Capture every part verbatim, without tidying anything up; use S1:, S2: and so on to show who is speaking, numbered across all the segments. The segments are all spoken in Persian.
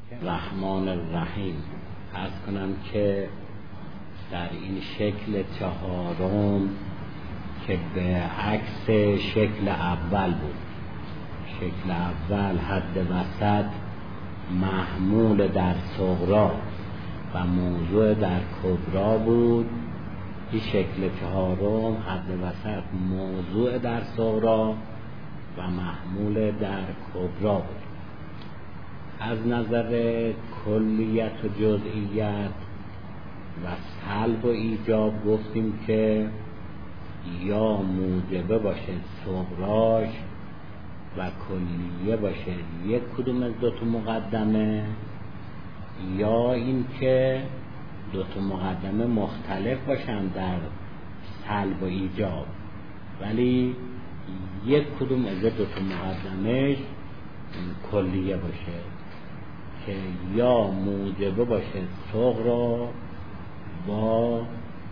S1: رحمان الرحیم. عرض کنم که در این شکل چهارم که به عکس شکل اول بود، شکل اول حد وسط محمول در صغرا و موضوع در کبرا بود. این شکل چهارم حد وسط موضوع در صغرا و محمول در کبرا بود. از نظر کلیت و جزئیت و سلب و ایجاب گفتیم که یا موجبه باشه صغراش و کلیه باشه یک کدوم از دو تا مقدمه، یا این که دو تا مقدمه مختلف باشن در سلب و ایجاب، ولی یک کدوم از دو تا مقدمه کلیه باشه که یا موجبه باشه صغرا با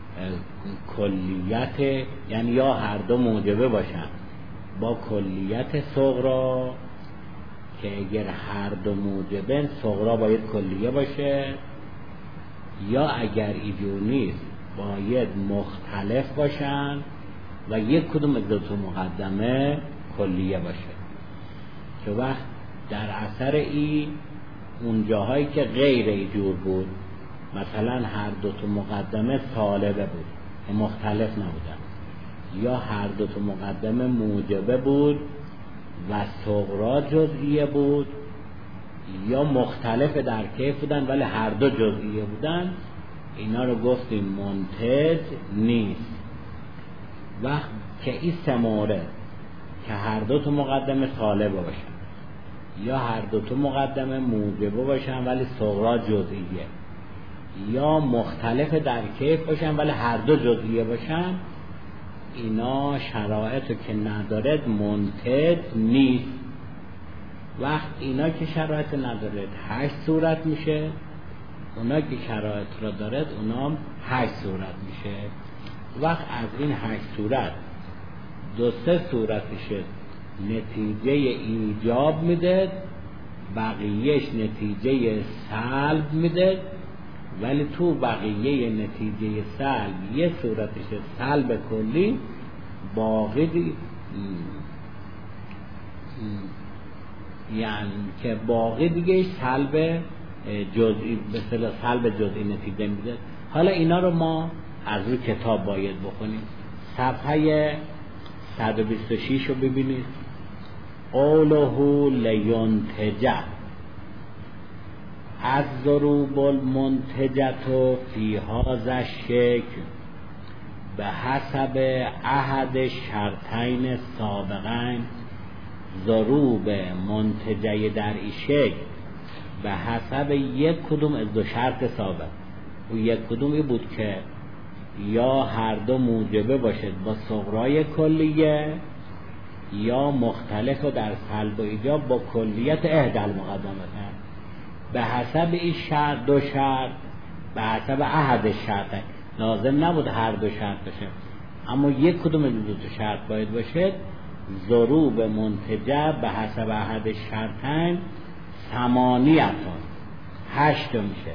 S1: کلیت، یعنی یا هر دو موجبه باشن با کلیت صغرا، که اگر هر دو موجبه صغرا باید کلیه باشه، یا اگر اینجور نیست باید مختلف باشن و یک کدوم از دو تا مقدمه کلیه باشه. که وقت در اثر این اون جاهایی که غیر اینجور بود، مثلا هر دو تا مقدمه سالبه بود مختلف نبودن، یا هر دو تا مقدمه موجبه بود و صغرا جزئیه بود، یا مختلف در کیف بودن ولی هر دو جزئیه بودن، اینا رو گفتیم منتج نیست. وقت که این سه مورد که هر دو تا مقدمه سالبه باشن یا هر دو تا مقدمه موجبه باشن ولی صغرا جزئیه، یا مختلف در کیف باشن ولی هر دو جزئیه باشن، اینا شرایطو که ندارد منتج نیست. وقت اینا که شرایط ندارد هشت صورت میشه، اونا که شرایط را دارد اونا هشت صورت میشه. وقت از این هشت صورت دو سه صورتشه نتیجه ایجاب میده، بقیهش نتیجه سلب میده، ولی تو بقیه نتیجه سلب یه صورتش سلب کلی، باقی دی یعنی که باقی دیگه سلب جزئی، به اصطلاح سلب جزئی نتیجه میده. حالا اینا رو ما از روی کتاب باید بخونیم. صفحه صد و بیست و شش رو ببینید. قوله لینتجه از ضروب المنتجت فی هذا الشکل به حسب احد شرطین سابقین. ضروب منتجه در این شکل به حسب یک کدوم از دو شرط سابق. و یک کدومی بود که یا هر دو موجبه باشد با صغرای کلیه، یا مختلف و در سلب و ایجاب با کلیت احدی المقدمتین. به حسب این شرط دو شرط، به حسب احد شرط، لازم نبود هر دو شرط باشه اما یک کدوم از دو تا شرط باید باشه. ضروب منتجه به حسب احد شرطین ثمانیتون هشت میشه.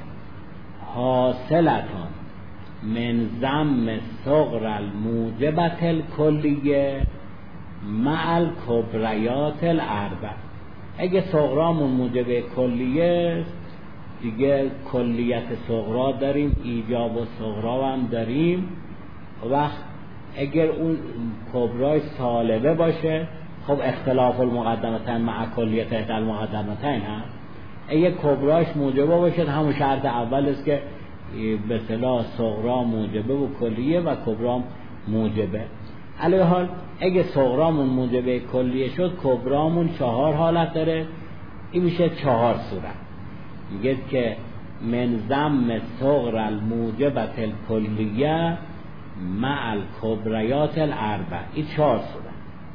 S1: حاصلتون من ضم صغر الموجبت الکلیه مع الکبریات الاربع. اگه صغرامون موجب کلیه دیگه کلیت صغرا داریم، ایجاب و صغرا هم داریم. وقت اگر اون کبرای سالبه باشه، خب اختلاف المقدمتین مع کلیت احدی المقدمتین هست. اگه کبراش موجبه باشه همون شرط اول است که به اصطلاح صغرا موجبه و کلیه و کبرا موجبه. علیه حال اگه صغرامون موجبه کلیه شد، کبرامون چهار حالت داره، این میشه چهار صورت. میگه که من ضم صغر الموجبت الکلیه مع الکبریات الاربع، این چهار صورت.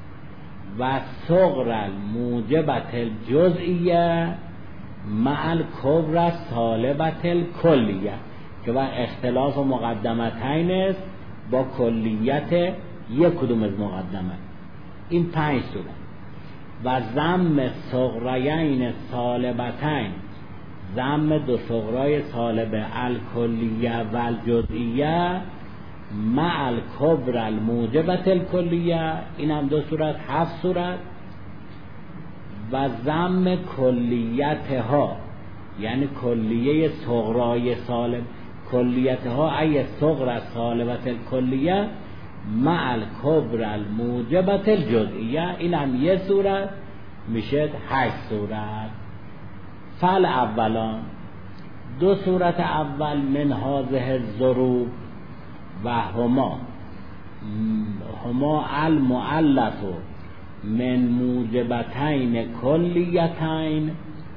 S1: و صغر الموجبت الجزئیه مع الکبر سالبت الکلیه، که وقت اختلاف و مقدمتین است با کلیت یک کدوم از مقدمه. این پنج صورت. و ضم صغریین سالبتین ضم دو صغرای سالبه الکلیه و الجزئیه مع الکبر الموجبت الکلیه، این هم دو صورت، هفت صورت. و ضم کلیتها، یعنی کلیه صغرای سالب، کلیتها ای صغر سالبت الکلیه مع الکبر الموجبت الجزئیه، این هم یه صورت، میشه هشت صورت. فعل اولان، دو صورت اول من هذه الضروب و هما هما المؤلف من موجبتین کلیتین،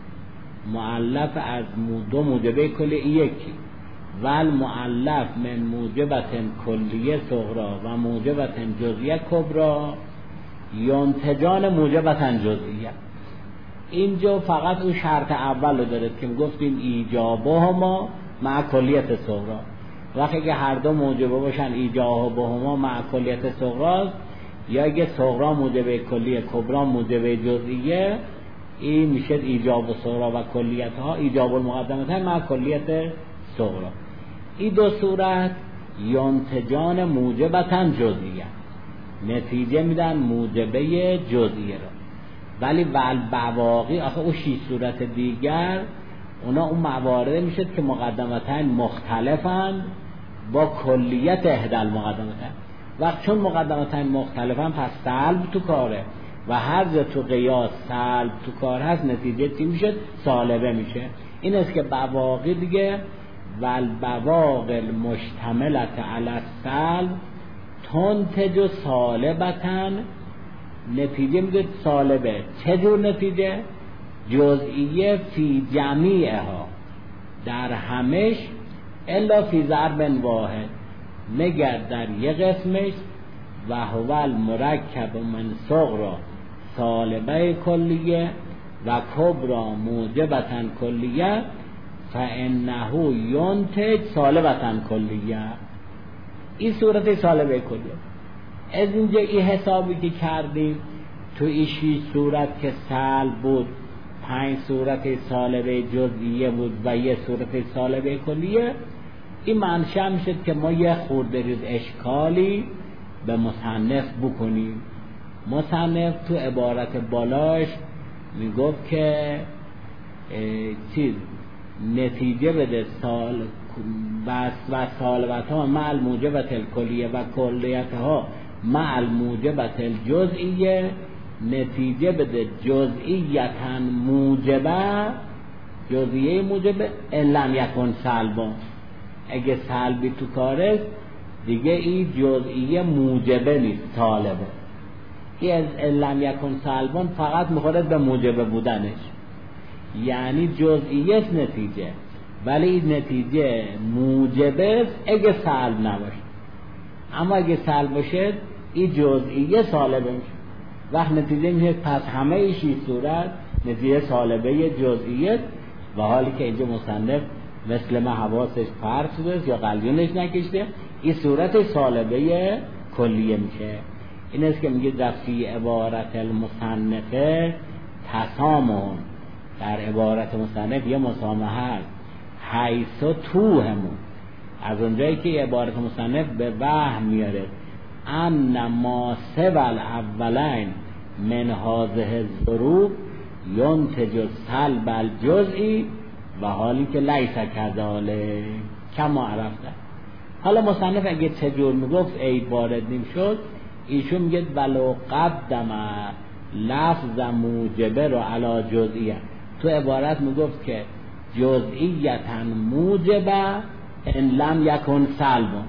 S1: مؤلف از دو موجبه کلی یکی، و المؤلف من موجبتن کلیه صغرا و موجبتن جزئیه کبرا ینتجان موجبتن جزئیه. اینجا فقط اون شرط اول رو داره که گفتیم ایجابهما مع کلیت صغرا. وقتی که هر دو موجبه باشن ایجابهما مع کلیت صغرا، یا اگه صغرا موجبه کلیه کبرا موجبه جزئیه، این میشه ایجاب صغرا و کلیت ها ایجاب المقدمتین مع کلیت صغرا. این دو صورت ینتجان موجبتن جزئیه، نتیجه میدن موجبه جزئیه را. ولی ول بواقی، آخه اون شیش صورت دیگر اونا اون موارد میشد که مقدمتین مختلفن با کلیت احدى المقدمتین. وقت چون مقدمتین مختلفن پس سلب تو کاره و هر جا تو قیاس سلب تو کار هست، نتیجه چی میشه؟ سالبه میشه. این است که بواقی دیگه والبواقی المشتملت علی السلب تنتج سالبتن، نتیجه میده سالبه. چه جور نتیجه؟ جزئیه فی جمیعها، در همش، الا فی ضرب واحد، مگر در یک قسمش، و هو المرکب من صغرا سالبه کلیه و کبرا موجبتن کلیه فانه ینتج سالبتن کلیه. این صورت سالبه کلیه. از اینجا این حسابی که کردیم تو این شیش صورت که سلب بود، پنج صورت سالبه جزئیه بود و یه صورت سالبه کلیه، این منشأ میشد که ما یه خورده ریز اشکالی به مصنف بکنیم. مصنف تو عبارت بالاش میگفت که چیز نتیجه بده سال و و سالبت ها مع الموجبت الکلیه و کلیت ها مع الموجبت الجزئیه، نتیجه بده جزئیتا موجبه، جزئیه موجبه ان لم یکن سلبا، اگه سلبی تو کاره دیگه این جزئیه موجبه نیست، سالبه. این از ان لم یکن سلبا فقط میخوره به موجبه بودنش، یعنی جزئیه نتیجه، ولی این نتیجه موجبه اگه سلب نباشه. اما اگه سلب باشه این جزئیه سالبه میشه. وقت نتیجه میشه پس همه ایشی صورت نتیجه سالبه جزئیه، و حالی که اینجا مصنف مثل ما حواسش فرق شده یا قلیونش نکشته، این صورت سالبه کلیه میشه. این است که میگه دفعی عبارت المصنفه تسامون، در عبارت مصنف یه مسامحه هست، حیث تو همون، از اونجایی که عبارت مصنف به وهم میاره ان ما سوال اولین من هذه الضروب ینتج سلب الجزئی و حالی که لیس کذالک کما عرفته. حالا مصنف اگه چجور میگفت عیب وارد نیم شد، ایشون میگه ولو قدم لفظ موجبه رو علی جزئیه، تو عبارت میگفت که جزئیتا موجبه ان لم یکن سلبا،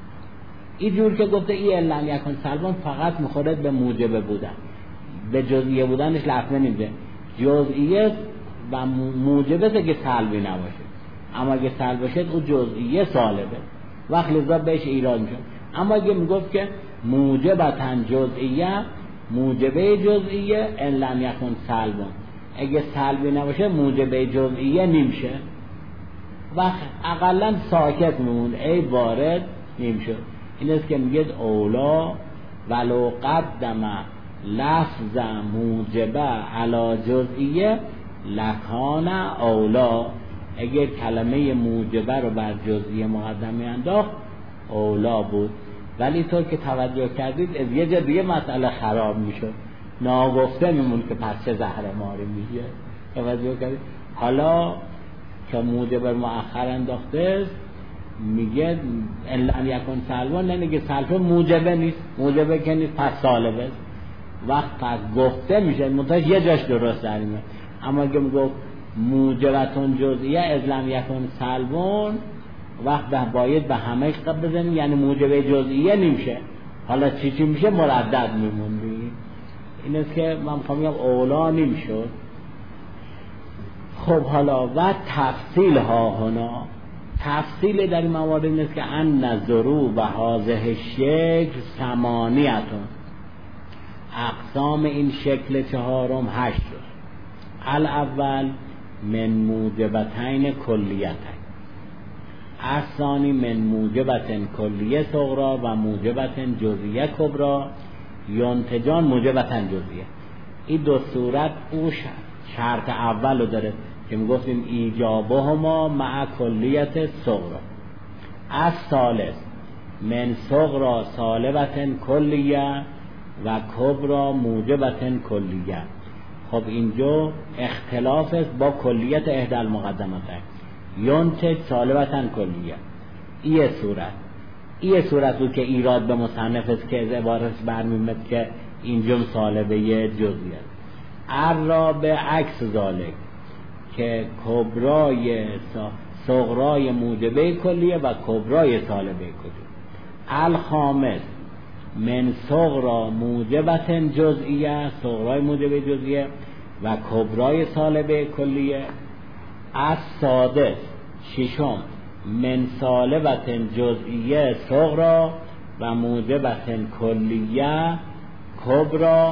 S1: اینجور که گفته ای ان لم یکن سلبا فقط میخوره به موجبه بودن، به جزئیه بودنش لفظ نمیده. جزئیه و موجبه که سلبی نباشه، اما اگه سلب باشه اون جزئیه سالبه، وقت لذا بهش ایراد میشه. اما اگه میگفت که موجبتن جزئیه، موجبه جزئیه ان لم یکن سلبا، اگه سلبی نباشه موجبه جزئیه نمیشه، وقت اقلا ساکت میمون، ای وارد نمیشه. این است که میگه اولا ولو قدم لفظ موجبه علی جزئیه لکان اولا، اگر کلمه موجبه رو بر جزئیه مقدم میانداخت اولا بود، ولی طور که توجه کردید از یه جا دیگه مسئله خراب میشد، ناگفته میمون که پس چه زهر ماری میشه. توجه کردید؟ حالا که موجب مؤخر انداخته میگه ان لم یکن سلبا، نمیگه سلبا موجبه نیست، موجبه که نیست پس سالبه. وقت پس گفته میشه منتها یه جاش درست در میاد، اما اگه میگفت موجبتون جزئیه از لم یکن سلبون، وقت باید به همه قبل بزنیم، یعنی موجبه جزئیه نمیشه. حالا چی چی میشه مردد میموندی. این است که من میخوام بگم اولا نمیشد. خب حالا و تفصیل ها هنا، تفصیل در این موارد این است که ان نظرو و هازه شکل ثمانیتون، اقسام این شکل چهارم هشت شد. الاول من موجبتین کلیتین، الثانی من موجبتن کلیه صغرا و موجبتن جزئیه کبرا ینتجان موجبتن جزئیه. این دو صورت او شرط اول رو داره که میگفتیم ایجابهما مع کلیت صغرا. از ثالث من صغرا سالبتن کلیه و کبرا موجبتن کلیه. خب اینجا اختلاف است با کلیت احدى المقدمتین، ینتج سالبتن کلیه. این صورت این صورت بود که ایراد به مصنف است که از عبارت برمیمد که اینجا سالبه جزئیه. الرابع عکس ذالک که کبرای صغرای موجبه کلیه و کبرای سالبه کلیه. الخامس من صغرا موجبتن جزئیه، صغرای موجبه جزئیه و کبرای سالبه کلیه. السادس ششم من سالبتن جزئیه صغرا و موجبتن کلیه کبرا.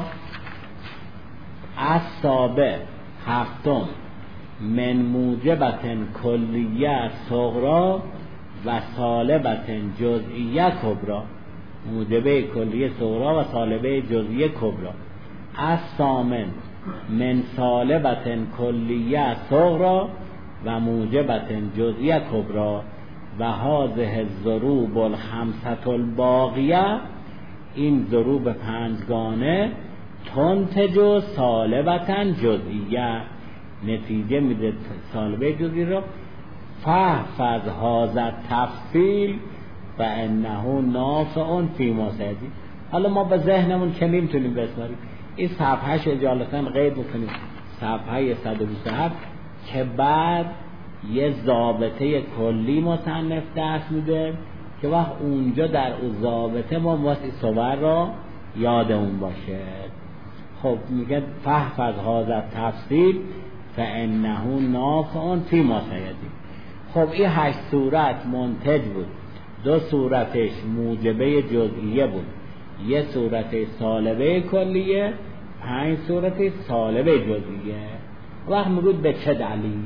S1: السابع هفتم من موجبتن کلیه صغرا و سالبتن جزئیه کبرا، موجبه کلیه صغرا و سالبه جزئیه کبرا. الثامن من سالبتن کلیه صغرا و موجبتن جزئیه کبرا و هذه الضروب الخمسة الباقیه، این ضروب پنجگانه تنتج سالبتن جزئیه، نتیجه میده سالبه جزئی رو. فحفظ هذا تفصیل و انه نافع فی ما سیأتی. حالا ما به ذهنمون که نمیتونیم بسپاریم، این صفحهش اجالتا قید بکنیم، صفحه صد و بیست و هفت، که بعد یه ضابطه کلی مصنف دست میده که وقت اونجا در اون ضابطه ما واسه صور را یادمون باشه. خب میگه فحفظ هذا تفصیل فانه نافع فی ما سیأتی. خب این هشت صورت منتج بود، دو صورتش موجبه جزئیه بود، یه صورت سالبه کلیه، پنج صورت سالبه جزئیه. وقت میگود به چه دلیل؟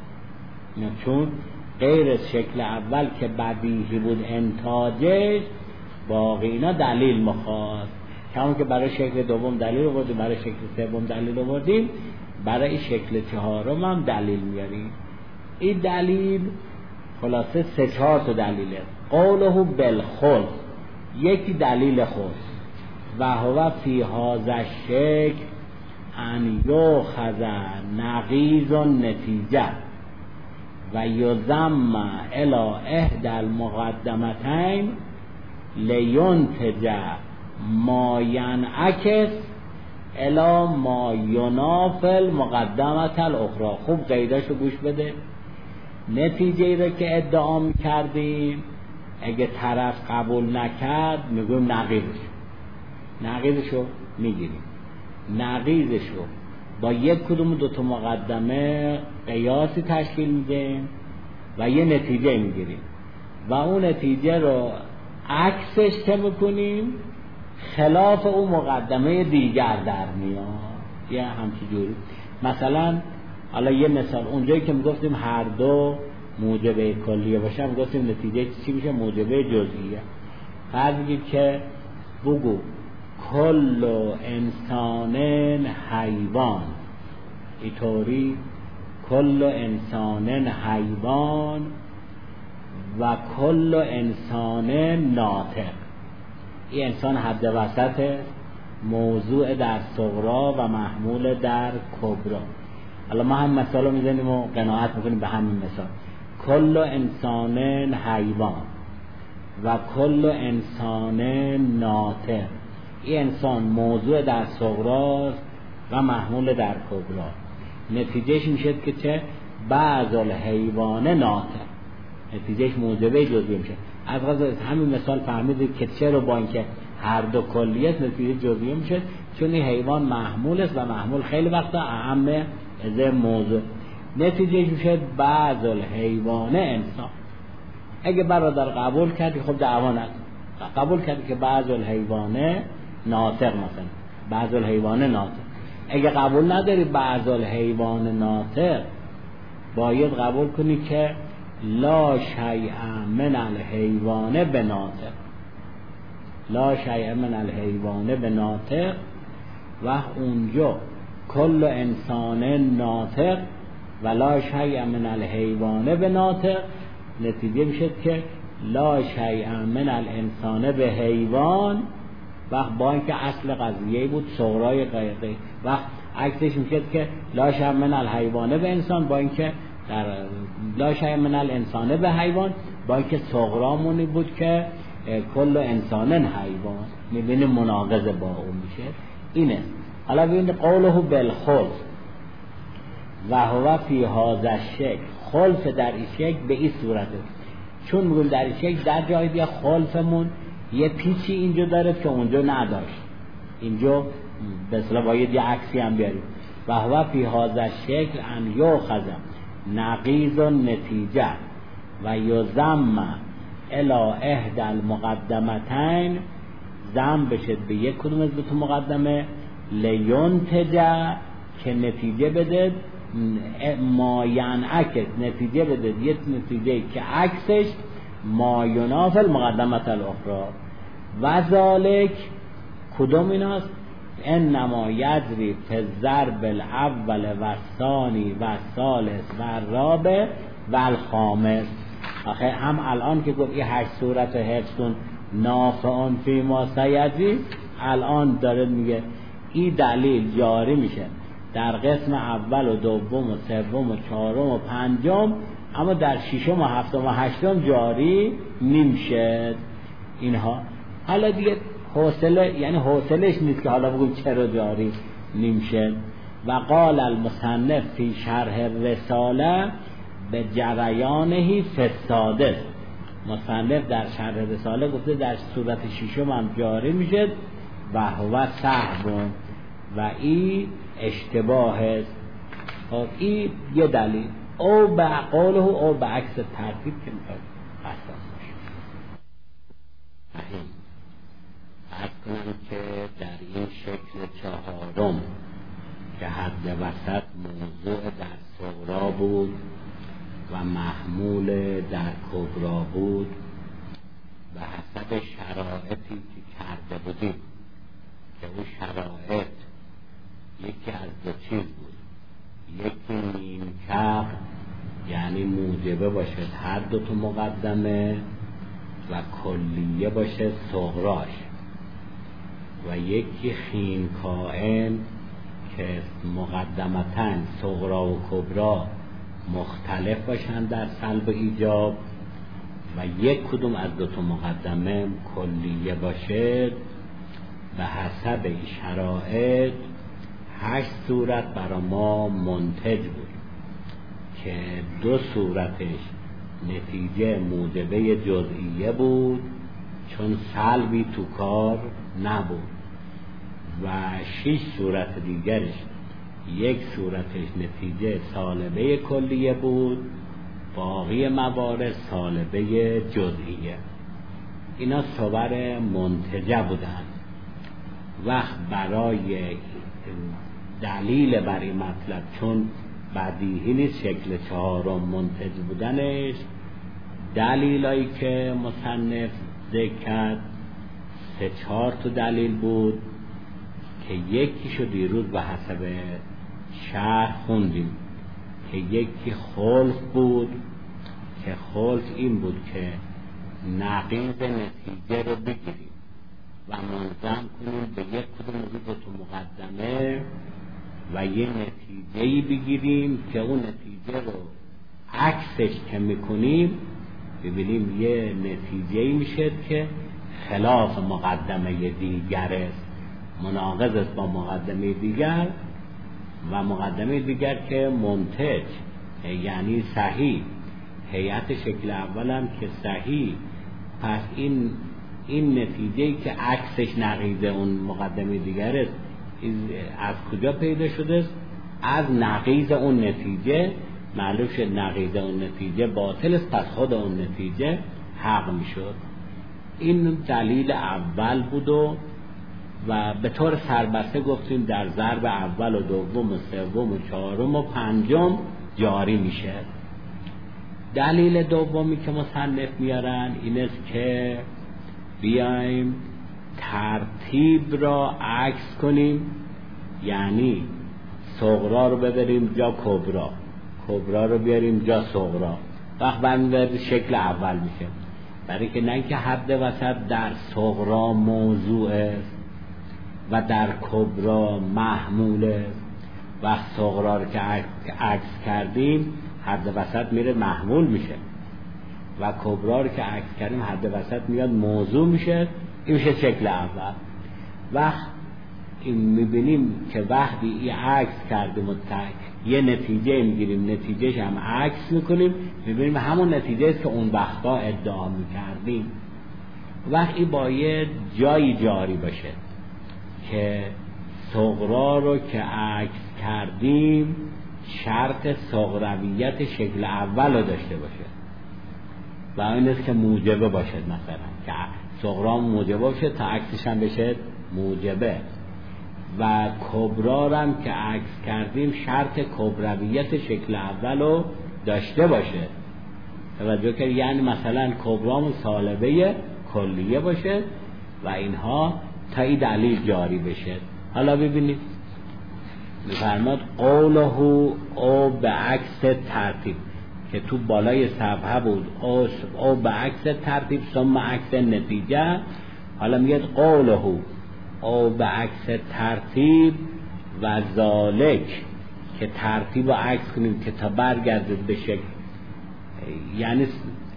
S1: چون غیر از شکل اول که بدیهی بود انتاجش، باقی اینا دلیل مخواست. همون که برای شکل دوم دلیل آوردیم، برای شکل سوم دلیل آوردیم، برای شکل چهارم هم دلیل میاریم. این دلیل خلاصه سه چهار تا دلیله. قوله بالخلق، یکی دلیل خود، و هو فی هذا الشکل ان یؤخذ نقیض النتیجه و یضم الی احدى المقدمتین لینتج ما ینعکس الی ما ینافی المقدمه الاخرى. خوب قیداشو گوش بده. نتیجه ای رو که ادعا میکردیم اگه طرف قبول نکرد میگویم نقیضش نقیضشو میگیریم، نقیضشو با یک کدوم دو تا مقدمه قیاسی تشکیل میدیم و یه نتیجه میگیریم و اون نتیجه رو عکسش که میکنیم خلاف اون مقدمه دیگر در میاد. یه همچی جوری مثلا حالا یه مثال، اونجایی که میگفتیم هر دو موجبه کلیه باشه میگفتیم نتیجه چی میشه؟ موجبه جزئیه. فرض بگید که بگو کل انسان حیوان، اینطوری کل انسان حیوان و کل انسان ناطق. این انسان حد وسط، موضوع در صغرا و محمول در کبرا. حالا ما هم مثال رو میزنیم و قناعت میکنیم به همین مثال. کل انسان حیوان و کل انسان ناطق. این انسان موضوع در صغراست و محمول در کبرا. نتیجهش میشه که چه؟ بعض الحیوان ناطق. نتیجهش موجبه جزئی میشه. از غذا همین مثال فهمیدید که چرا با اینکه هر دو کلیت نتیجه جزئی میشه، چون این حیوان محمول است و محمول خیلی وقتا اهمه از موضوع. نتیجهش میشه بعض الحیوان انسان. اگه برادر قبول کردی خب دعوا نداره، قبول کردی که بعض الحیوان ناطق، مثلا بعض الحیوان ناطق. اگه قبول نداری بعض الحیوان ناطق، باید قبول کنی که لا شیء من الحیوان بناطق. لا شیء من الحیوان بناطق و اونجا کل انسان ناطق و لا شیء من الحیوان بناطق. نتیجه میشه که لا شیء من الانسان به حیوان، وقت با اینکه اصل قضیه بود صغرای غیقی، وقت عکسش میشه که لا شیء من الحیوان به انسان، با اینکه در لا شیء من الانسان به حیوان، با اینکه صغرامونی بود که کل انسان حیوان. میبینیم مناقضه با اون میشه. اینه حالا ببینید قوله بالخلف و هو فی هذا الشکل. خلف در این شکل به این صورته، چون میگم در این شکل در جای دیگه خلفمون یه پیچی اینجا داره که اونجا نداشت. اینجا به اصطلاح باید یه عکسی هم بیاریم. و هو فی هذا الشکل ان یؤخذ نقیض النتیجه و یضم الی احدى المقدمتین. ضم بشه به یک کدوم از دو تا مقدمه، لینتج که نتیجه بده، ما ینعکس نتیجه بده، یک نتیجه که عکسش ما ینافی المقدمه الاخرى. و ذالک کدوم ایناست؟ انما یجری فی الضرب الاول و الثانی و الثالث و الرابع و الخامس. آخه هم الان که گفت این هشت صورت حفظون نافعون فی ما سیجری، الان داره میگه این دلیل جاری میشه در قسم اول و دوم و سوم و چهارم و پنجم، اما در ششم و هفتم و هشتم جاری نمیشه اینها. حالا دیگه حوصله، یعنی حوصلش نیست که حالا بگم چرا جاری نمیشه. و قال المصنف فی شرح الرساله به جریانهی فساده. مصنف در شرح رساله گفته در صورت ششم هم جاری میشه و هو سهو و این اشتباه است. خب این یه دلیل، او به قوله او به عکس ترتیب که میخواد اساس باشه. عرض کنم که در این شکل چهارم که حد وسط موضوع در صغرا بود و محمول در کبرا بود، به حسب شرایطی که کرده بودیم که اون شرایط یکی از دو چیز بود. یکی نیمکق، یعنی موجبه باشد هر دو تا مقدمه و کلیه باشه صغراش، و یکی خین کائن که مقدمتاً صغرا و کبرا مختلف باشند در سلب ایجاب، و یک کدوم از دو تا مقدمه کلیه باشه. به حسب این شرایط هشت صورت برای ما منتج بود که دو صورتش نتیجه موجبه جزئیه بود چون سلبی تو کار نبود، و شش صورت دیگرش یک صورتش نتیجه سالبه کلیه بود، باقی موارد سالبه جزئیه. اینا صور منتجه بودن. وقت برای دلیل بر این مطلب، چون بدیهی نیست شکل چهارم منتج بودنش، دلیلایی که مصنف ذکر کرد سه چهار تا دلیل بود که یکیشو دیروز به حسب شرح خوندیم که یکی خلق بود که خلق این بود که نقیض نتیجه رو بگیریم و منظم کنیم به یک کدوم از دو تا مقدمه و یه نتیجه‌ای بگیریم که اون نتیجه رو عکسش که میکنیم ببینیم یه نتیجه‌ای میشه که خلاف مقدمه دیگر است، مناقض است با مقدمه دیگر و مقدمه دیگر که منتج یعنی صحیح، هیئت شکل اول هم که صحیح. پس این این نتیجه‌ای که عکسش نقیض اون مقدمه دیگر است از کجا پیدا شده است؟ از نقیض اون نتیجه. معلوم شد نقیض اون نتیجه باطل است، پس خود اون نتیجه حق میشد. این دلیل اول بود و و به طور سربسته گفتیم در ضرب اول و دوم و سوم و چهارم و پنجم جاری میشه. دلیل دومی که مصنف میارن این است که بیایم ترتیب را عکس کنیم، یعنی صغرا رو ببریم جا کبرا، کبرا رو بیاریم جا صغرا، وقت برمی‌گرده شکل اول میشه. برای که نه که حد وسط در صغرا موضوع است و در کبرا محمول است، وقت صغرا رو که عکس کردیم حد وسط میره محمول میشه و کبرا رو که عکس کردیم حد وسط میاد موضوع میشه. این میشه شکل اول. وقت این میبینیم که وقتی این عکس کردیم و یه نتیجه میگیریم، نتیجهش هم عکس میکنیم، میبینیم همون نتیجه است که اون وقتا ادعا میکردیم. وقتی باید جایی جاری باشه که صغرا رو که عکس کردیم شرط صغرویت شکل اول رو داشته باشه و این است که موجبه باشه، مثلا که صغرا موجبه باشه تا عکسش هم بشه موجبه، و کبرا هم که عکس کردیم شرط کبرویت شکل اول رو داشته باشه. توجه کرد؟ یعنی مثلا کبرامون سالبه کلیه باشه و اینها تا این دلیل جاری بشه. حالا ببینید میفرماد قوله او به عکس ترتیب که تو بالای صفحه بود، او, او به عکس ترتیب ثم عکس نتیجه. حالا میگه قوله او به عکس ترتیب و ذالک که ترتیب رو عکس کنیم که تا برگرده به شکل، یعنی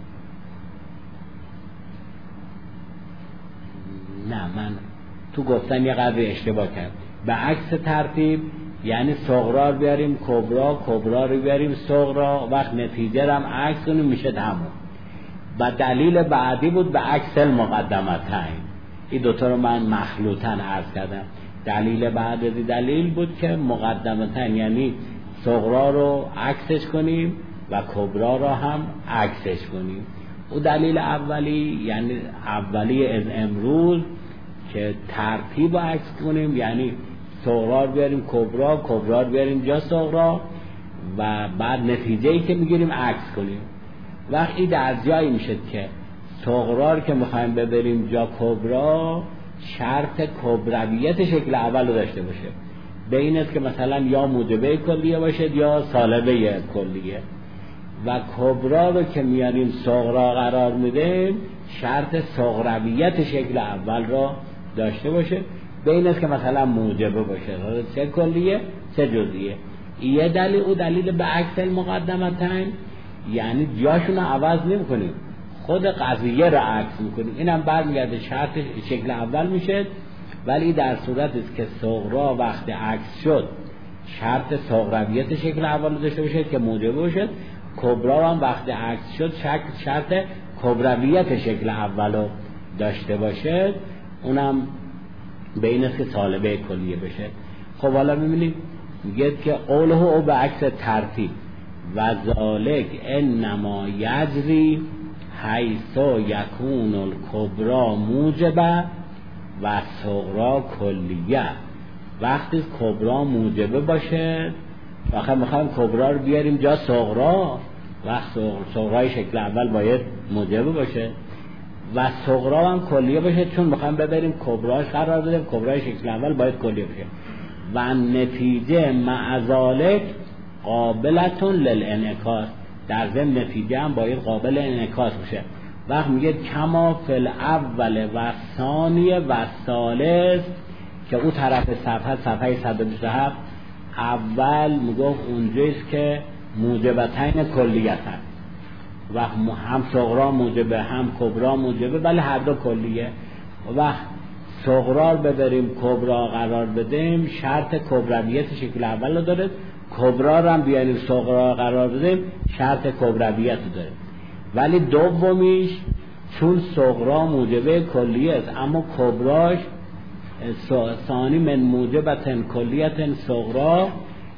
S1: نه من تو گفتن یه قدر اشتباه کرد. به عکس ترتیب یعنی صغرا رو بیاریم کبرا، کبرا رو بیاریم صغرا، وقت نتیجه رو هم عکس کنیم میشه همون. و دلیل بعدی بود به عکس المقدمتین. این دوتا رو من مخلوطاً عرض کردم. دلیل بعدی دلیل بود که مقدمتین یعنی صغرا رو عکسش کنیم و کبرا رو هم عکسش کنیم. او دلیل اولی یعنی اولی از امروز که ترتیب رو عکس کنیم، یعنی صغرا رو بیاریم کبرا، کبرا رو بیاریم جا صغرا و بعد نتیجه‌ای که میگیریم عکس کنیم. وقتی در جایی میشه که صغرا رو که میخوایم ببریم جا کبرا شرط کبرویت شکل اول رو داشته باشه، به این است که مثلا یا موجبه کلیه باشه یا سالبه کلیه، و کبرا رو که میاریم صغرا قرار میدیم شرط صغرویت شکل اول را داشته باشه، به این است که مثلا موجبه باشه، چه کلیه چه جزئیه. یه دلیل او دلیل به عکس المقدمتین یعنی جاشون رو عوض نمی کنیم، خود قضیه رو عکس میکنیم. اینم برمیگرده شرط شکل اول میشه، ولی در صورت است که صغرا وقت عکس شد شرط صغرویت شکل اول رو داشته باشه که موجبه باشه، کبرا هم وقت عکس شد شرط کبرویت شکل اول رو داشته باشه، اونم به این است که سالبه کلیه بشه. خب حالا میبینید میگه که قوله او به عکس ترتیب و ذالک انما یجری حیث یکون الکبرا موجبه و صغرا کلیه. وقتی کبرا موجبه باشه، واقعا میخوایم کبرا رو بیاریم جا صغرا، وقت صغرای شکل اول باید موجبه باشه و صغرا هم کلیه باشه، چون میخوایم ببریم کبراش قرار بدیم، کبرای شکل اول باید کلیه باشه و نتیجه مع ذالک قابلتون للانعکاس، در ضمن نتیجه هم باید قابل انعکاس باشه. وقت میگه کما فی الاول و ثانیه و ثالث که اون طرف صفحه صفحه صد و بیست و هفت اول میگفت اونجاییست که موجبتین کلیتن و هم صغرا موجبه هم کبرا موجبه، ولی هر دو کلیه. و صغرا رو ببریم کبرا قرار بدیم، شرط کبرویت شکل اول رو داره، کبرا رو هم بیاریم صغرا قرار بدیم، شرط کبرویت رو داره. ولی دومیش چون صغرا موجبه کلیه است اما کبراش ثانی من موجبتن کلیتن صغرا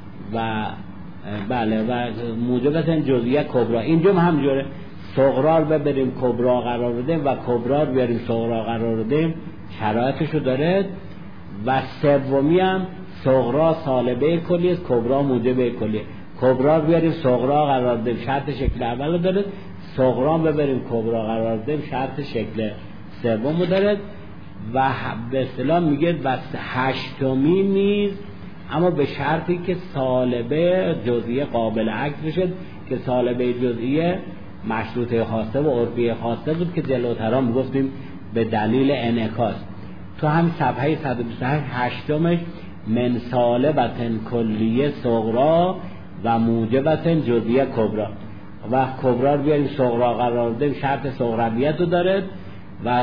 S1: و بله و موجبتن جزئیه کبرا. اینجا هم جوره، صغرا رو ببریم کبرا قرار بدیم و کبرا رو بیاریم صغرا قرار بدیم، شرایطشو داره. و سومی هم صغرا سالبه کلیه است، کبرا موجبه کلیه، کبرا رو بیاریم صغرا قرار بدیم، شرط شکل اول رو داره، صغرا ببریم کبرا قرار بدیم، شرط شکل سوم رو داره. و به اصطلاح میگه و هشتمی نیز اما به شرطی که سالبه جزئیه قابل عکس بشه، که سالبه جزئیه مشروطه خاصه و عرفی خاصه بود که جلوتر هم گفتیم به دلیل انعکاس. تو هم صفحه صد و بیست و هشت هشتمش من سالبتن کلیه صغرا و موجبتن جزئیه کبرا، و کبرا رو بیاریم صغرا قرار بدیم، شرط صغرویت رو داره و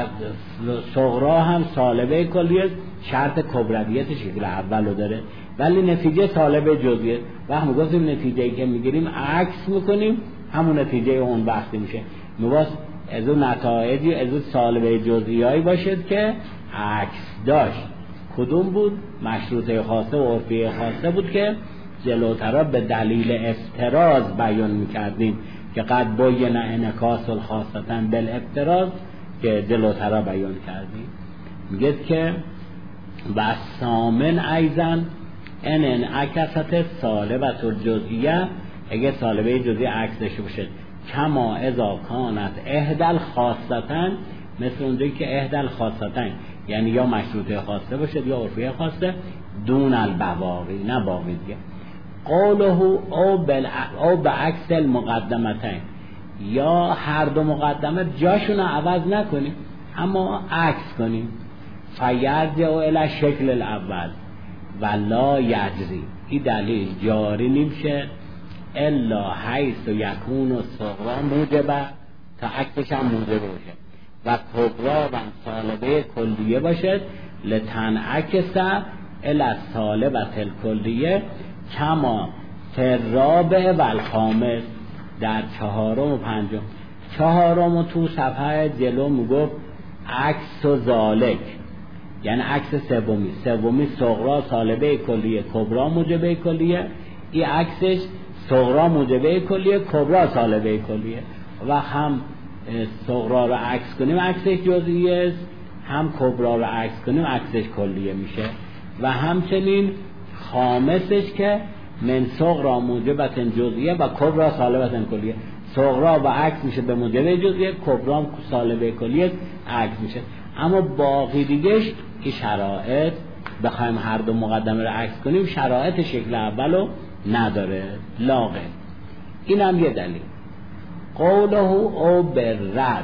S1: صغرا هم سالبه کلیه، شرط کبرویت شکل اول رو داره، ولی نتیجه سالبه جزئیه. و هم گفتیم نتیجه‌ای که میگیریم عکس میکنیم، همون نتیجه اون وقتی میشه. میواس از اون نتایجی از اون سالبه جزئیایی باشد که عکس داشت. کدوم بود؟ مشروطه خاصه و عرفی خاصه بود که جلوتر به دلیل افتراض بیان میکردیم که قد باین انعکاس الخاصتن بالافتراض که جلوتر بیان کردیم. میگه که و سامن ایزن ان انعکست سالبت الجزئیه، اگه سالبه جزئیه عکس داشته باشه، کما اذا کانت احدل خاصتن، مثل اونجایی که احدل خاصتن یعنی یا مشروطه خاصه باشه یا عرفی خاصه، دون البواقی نه باقی دیگه. قوله او بل او به عکس المقدمتین، یا هر دو مقدمه جاشون رو عوض نکنیم اما عکس کنیم. فیرجع الی شکل الاول ولا یجری، این دلیل جاری نمیشه الا حیث یکون الصغرا موجبه، تا عکسش هم موجبه باشه و کبرا و سالبه کلیه باشه، لتنعکس الی سالبه الکلیه کما ترابع و الخامس، در چهارم و پنجم. چهارم و تو صفحه جلو میگفت عکس و ذالک، یعنی عکس سومی، سومی صغرا سالبه کلیه کبرا موجبه کلیه، این عکسش صغرا موجبه کلیه کبرا سالبه کلیه. و هم صغرا رو عکس کنیم عکسش جزئیه است، هم کبرا رو عکس کنیم عکسش کلیه میشه. و همچنین خامسش که من صغرا موجبتن جزئیه و کبرا سالبتن کلیه، صغرا و عکس میشه به موجبه جزئیه، کبرا سالبه کلیه عکس میشه. اما باقی دیگهش که شرایط بخوایم هر دو مقدمه رو عکس کنیم شرایط شکل اولو نداره، لاغه. این هم یه دلیل. قوله او برد،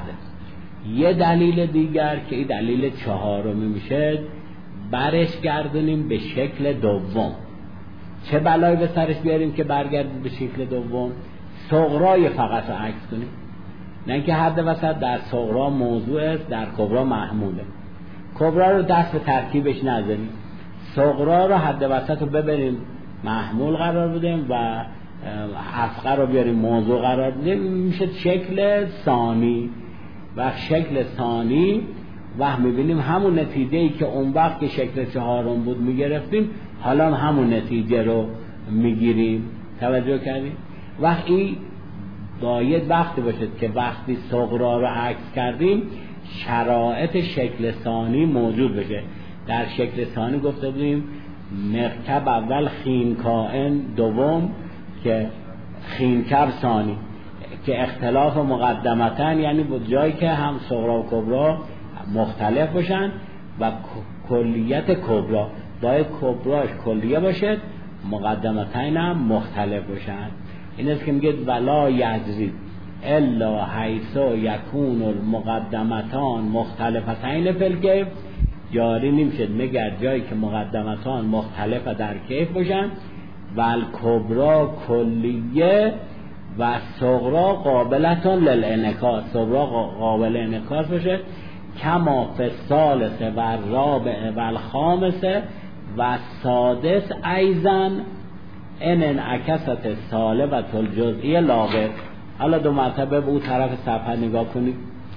S1: یه دلیل دیگر که این دلیل چهارمی میشه، برش گردونیم به شکل دوم. چه بلایی به سرش بیاریم که برگردیم به شکل دوم؟ صغرای فقط رو عکس کنیم، نه اینکه حد وسط در صغرا موضوع است در کبرا محموله. کبرا رو دست به ترکیبش نزنیم، صغرا رو حد وسط رو ببریم محمول قرار بدیم و افقه رو بیاریم موضوع قرار بدیم، میشه شکل ثانی. و شکل ثانی و میبینیم همون نتیجه ای که اون وقت که شکل چهارم بود میگرفتیم حالا همون نتیجه رو میگیریم. توجه کردیم؟ وقتی باید وقتی باشد که وقتی صغرا رو عکس کردیم شرایط شکل ثانی موجود بشه. در شکل ثانی گفته بودیم مرکب اول خینکائن، دوم که خینکب ثانی، که اختلاف مقدمتن یعنی بود جایی که هم صغرا و کبرا مختلف باشن و کلیت کبرا باید کبراش کلیه باشه، مقدمتین هم مختلف باشن. این است که میگه ولا یجری الا حیث یکون المقدمتان مختلفتین فی الکیف، جاری نمیشه مگر جایی که مقدمتان مختلف در کیف باشن و الکبرا کلیه و صغرا قابلتان للانعکاس، صغرا قابل انعکاس باشه، کما فی الثالث و الرابع و الخامس و السادس ایضا ان انعکست سالبة الجزئی لاغر. حالا دو مرتبه به اون طرف صفحه نگاه کنید.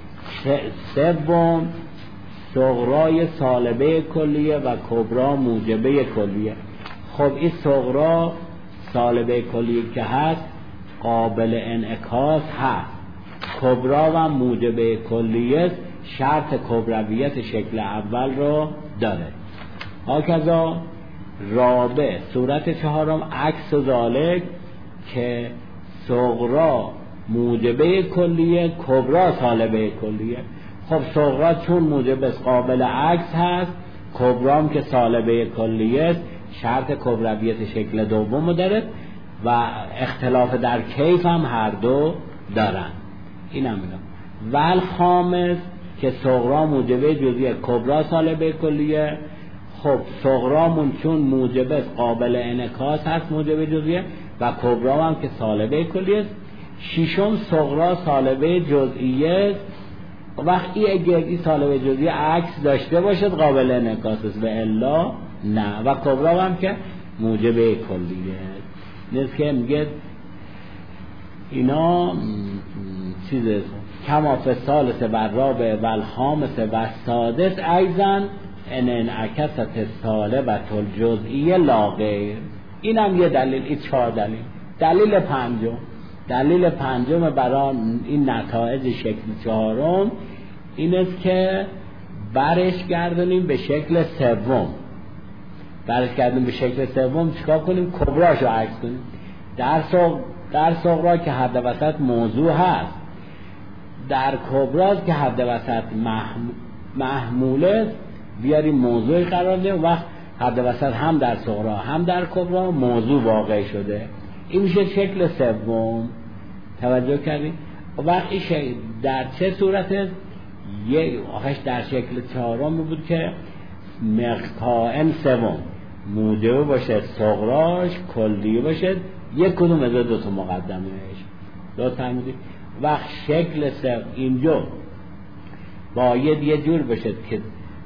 S1: سوم صغرای سالبه کلیه و کبرا موجبه کلیه. خب این صغرا سالبه کلیه که هست قابل انعکاس هست، کبرا و موجبه کلیه شرط کبرویت شکل اول رو داره. هاکذا رابع صورت چهارم عکس ذالک که صغرا موجبه کلیه کبرا سالبه کلیه. خب صغرا چون موجب قابل عکس هست، کبرا هم که سالبه کلیه شرط کبرویت شکل دوم داره و اختلاف در کیف هم هر دو دارن. این هم میگم. ول خامس که صغرا موجبه جزئیه کبرا سالبه کلیه. خب صغرامون چون موجبه قابل انعکاس هست موجبه جزئیه و کبرا هم که سالبه کلیه. ششم صغرا سالبه جزئیه، وقتی اگر این سالبه جزئیه عکس داشته باشد قابل انعکاس است و الا نه، و کبرا هم که موجبه کلیه. نیست که میگه اینا چیزه کما فی الثالث و الرابع و الخامس و السادس ایضا ان انعکست سالبة الجزئی لا غیر. این هم یه دلیل. این چهار دلیل. دلیل پنجم دلیل پنجم برای این نتایج شکل چهارم این است که برش گردونیم به شکل سوم. برش گردونیم به شکل سوم چیکار کنیم؟ کبراشو عکس کنیم. در صغرا در صغرا که حد وسط موضوع هست، در کبرا که حد وسط محموله بیاریم موضوعی قرار دیم، وقت حد وسط هم در صغرا هم در کبرا موضوع واقع شده. این میشه شکل سوم. توجه کردید؟ وقتی در چه صورت یه آخش در شکل چهارم بود که مقطعن سوم موجب باشه صغراش کلی باشه، یک کدوم از دو تا مقدمهش. درست فهمیدید؟ وقت شکل سوم اینجا باید یه جور باشه که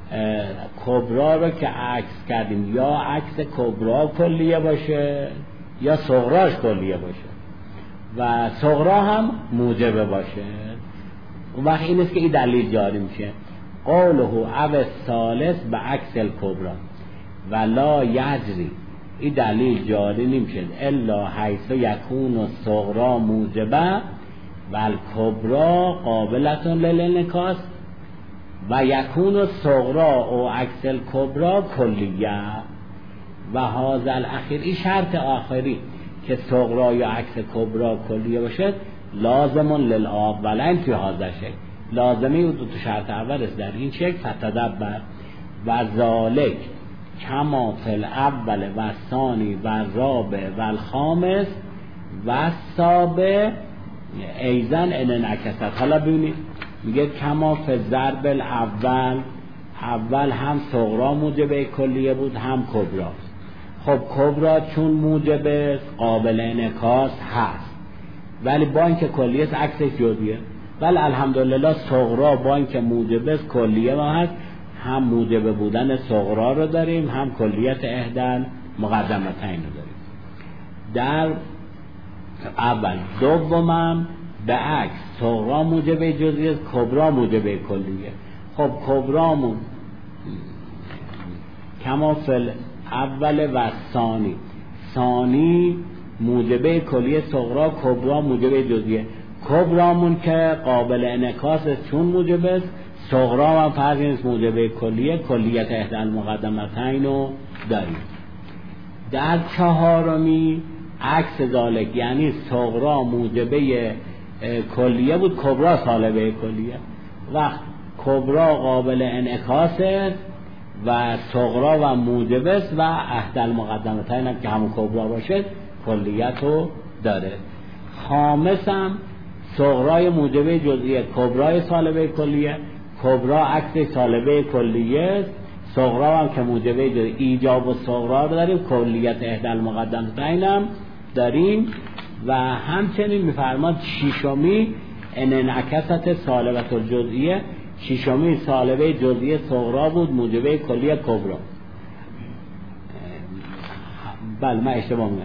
S1: کبرا رو که عکس کردیم یا عکس کبرا کلیه باشه یا صغراش کلیه باشه و صغرا هم موجبه باشه. اون وقت این است که این دلیل جاری میشه. قوله او الثالث به عکس الکبرا ولا یجری، این دلیل جاری نمیشه الا حیث یکون الصغرا موجبه و الکبرا قابلتون للانعکاس و یکون الصغرا او عکس الکبرا کلیه و هذا الاخیر. این شرط آخری که صغرا یا عکس کبرا کلیه باشه لازم للاولین فی هذا شکل، لازمه اون دو تا شرط اول است در این شکل. فتدبر و ذالک کما فی الاول و ثانی و رابع و الخامس و سابع ایضا ان انعکست. حالا ببینید میگه کما فی ضرب الاول، اول هم صغرا موجبه کلیه بود هم کبرا. خب کبرا چون موجبه قابل انعکاس هست ولی با اینکه کلیه است عکسش جزئیه، ولی الحمدلله صغرا با اینکه موجبه است کلیه ما هست، هم موجبه بودن صغرا رو داریم هم کلیت احدى مقدمتین رو داریم در اول. دومم به عکس صغرا موجبه جزئیه است کبرا موجبه کلیه. خب کبرامون کما فی اول و ثانی، ثانی موجبه کلیه صغرا کبرا موجبه جزئیه. کبرامون که قابل انعکاس است چون موجبه است، صغرا هم فرض نیست موجبه کلیه، کلیت احدى المقدمتین رو داریم. در چهارمی عکس ذالک، یعنی صغرا موجبه کلیه بود کبرا سالبه کلیه. وقت کبرا قابل انعکاس است و صغرا و موجبس و احد المقدمتین هم که همون کبرا باشه کلیت رو داره. خامس هم صغرای موجبه جزئیه، کبرای سالبه کلیه، کبرا عکس سالبه کلیه، صغرا هم که موجبه جزئیه. ایجاب و صغرا رو داریم، کلیت احد المقدمتین هم داریم. و همچنین میفرماد شیشمی ان انعکست سالبه الجزئیه، شیشمی سالبه جزئیه صغرا بود، موجبه کلیه کبرا. بله من اشتباه میگم،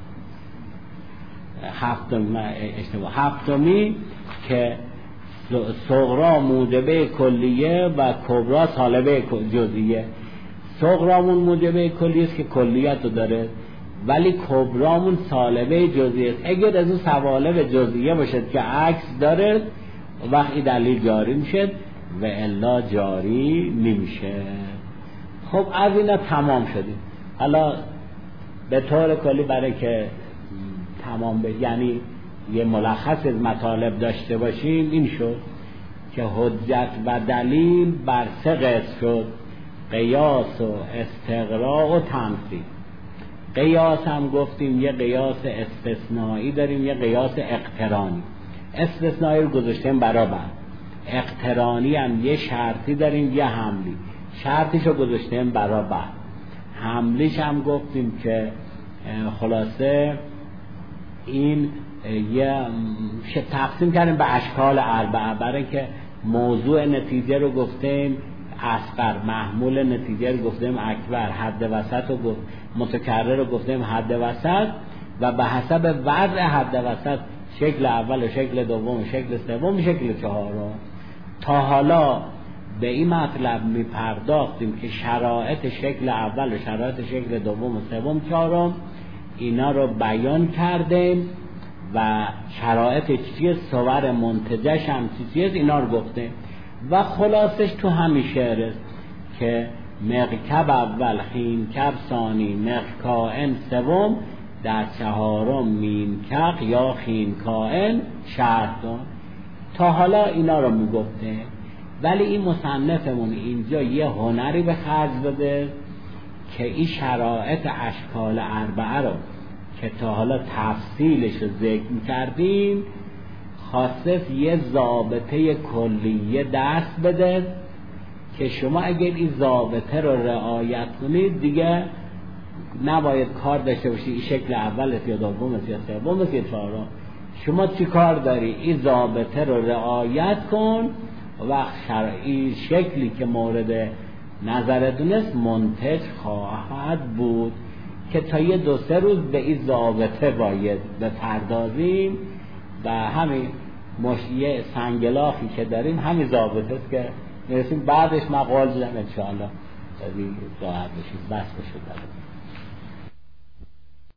S1: هفتمی اشتباه هفتمی که صغرا موجبه کلیه و کبرا سالبه جزئیه. صغرامون موجبه کلیه است که کلیت رو داره، ولی کبرامون سالبه جزئیه است. اگر از اون سوالب جزئیه باشد که عکس داره وقتی دلیل جاری میشه و الا جاری نمیشه. خب از اینا تمام شدیم. حالا به طور کلی برای که تمام به یعنی یه ملخص از مطالب داشته باشیم این شد که حجت و دلیل بر سه قسم شد: قیاس و استقراء و تمثیل. قیاس هم گفتیم یه قیاس استثنایی داریم، یه قیاس اقترانی. استثنایی رو گذاشتیم برابر، اقترانی هم یه شرطی داریم یه حملی، شرطیش رو گذاشتیم برابر، حملیش هم گفتیم که خلاصه این یه تقسیم کردیم به اشکال اربعه، برای که موضوع نتیجه رو گفتیم اصغر، محمول نتیجه رو گفتیم اکبر، حد وسط رو گفت متکرر رو گفتیم حد وسط، و به حسب وضع حد وسط شکل اول و شکل دوم و شکل سوم و شکل چهارم. تا حالا به این مطلب می پرداختیم که شرایط شکل اول و شرایط شکل دوم و سوم چهارم اینا رو بیان کردیم و شرایط چیه، صور منتجش هم چیه اینا رو گفتیم. و خلاصش تو همین شعر است که مغکب اول، خینکب ثانی، مغکائن سوم، در چهارم مینکق یا خینکائن شرطون. تا حالا اینا رو میگفته، ولی این مصنفمون اینجا یه هنری به خرج بده که این شرایط اشکال اربعه رو که تا حالا تفصیلش رو ذکر کردیم خواسته یه ضابطه کلیه دست بده که شما اگر این ضابطه رو رعایت کنید دیگه نباید کار داشته باشید این شکل اول است یا دوم است یا سوم است یا چهارم. شما چی کار داری؟ این ضابطه رو رعایت کن و شرعی شکلی که مورد نظرتون است منتج خواهد بود که تا یه دو سه روز به این ضابطه باید بپردازیم و همین مشیه سنگلاخی که داریم همین ضابطه است که میرسیم بعدش مقال زدن انشاءالله راحت بشید بس بشید.